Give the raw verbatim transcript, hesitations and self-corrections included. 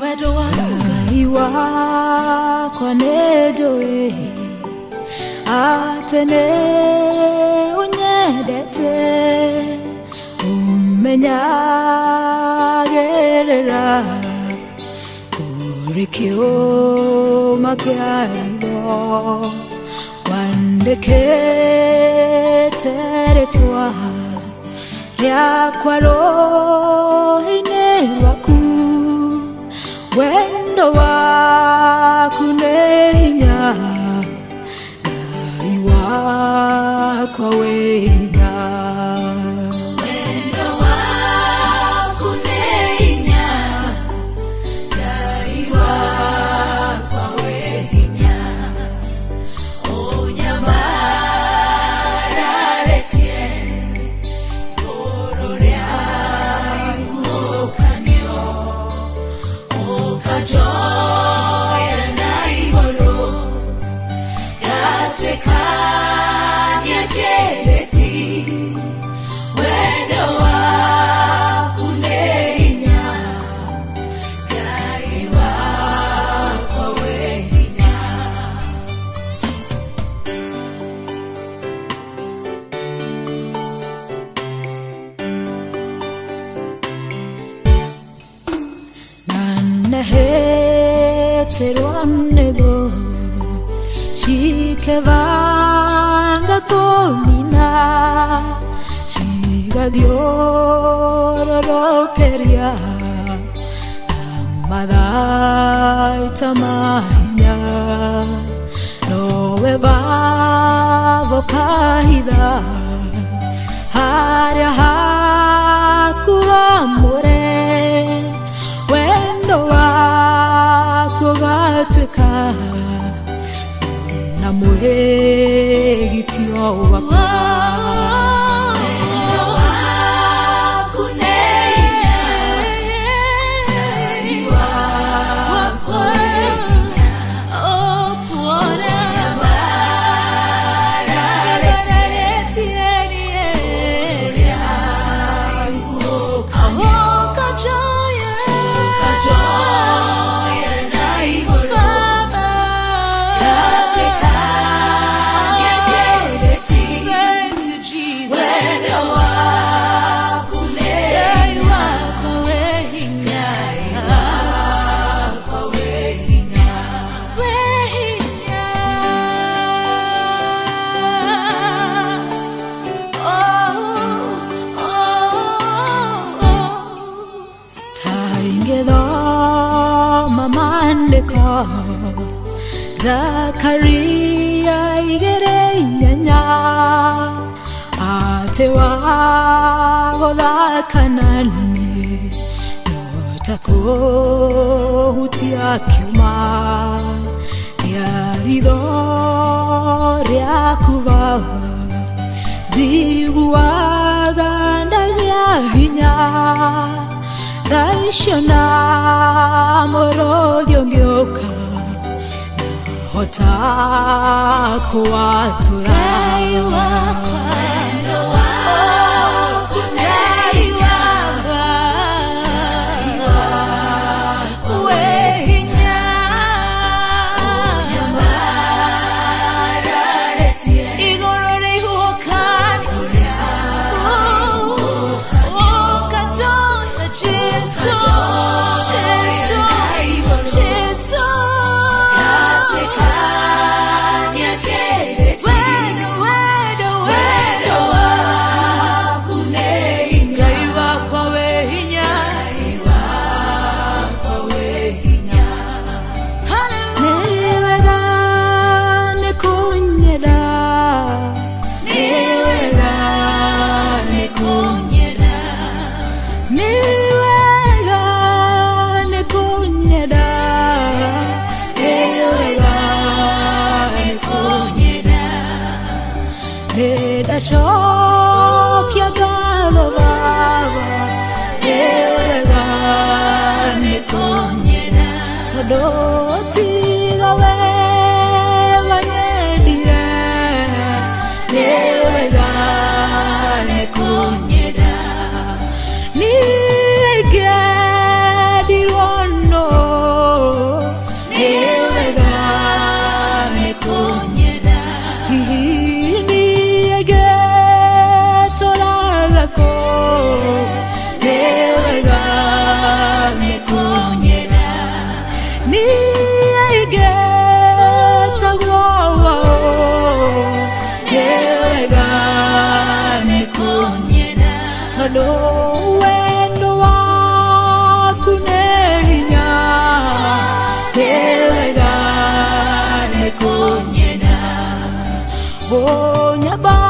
Iwa kwa nedoe atene unyedete umenyagerera kurikio makiarido wandeke teretwa ya kwaro ine waku wendo waku nehinya iwa kwa wenya wendo waku nehinya iwa kwa wenya onyamara retie ororea ukanyo okajoya naibolo yatwekanya keleti wendo waku nehinya gaiwa kwa wenya heteroanego shikevanga komina shiga diororokeria amadai tamanya nowe bavo kahida haria hakuwa more wendo wako gatweka na muhegitio wako wendo wako nehinya iwa wako nehinya oh puona marareti enie oh kajoya kajoya naibolo Zakaria igerenya atewa goda kanani notako hutia kema yarido ryakuba dibuaga ndahinya daishona moro yongyoka Otako watura Kaiwa wendo waku nehinya wehinya onyamara retie igorore huokani okajoya Jesu Jesu Jesu Kanya keleti wendo wendo wendo waku nehinya gaiwa kwa wehinya gaiwa kwa wehinya haleluya nekunyeda niwega nekunyeda niwega nekunyeda Neda shopya galo baba Ewega nikonyena Todoti gawe vanyedire Ewega nikonyena Nige dirono Bonya ba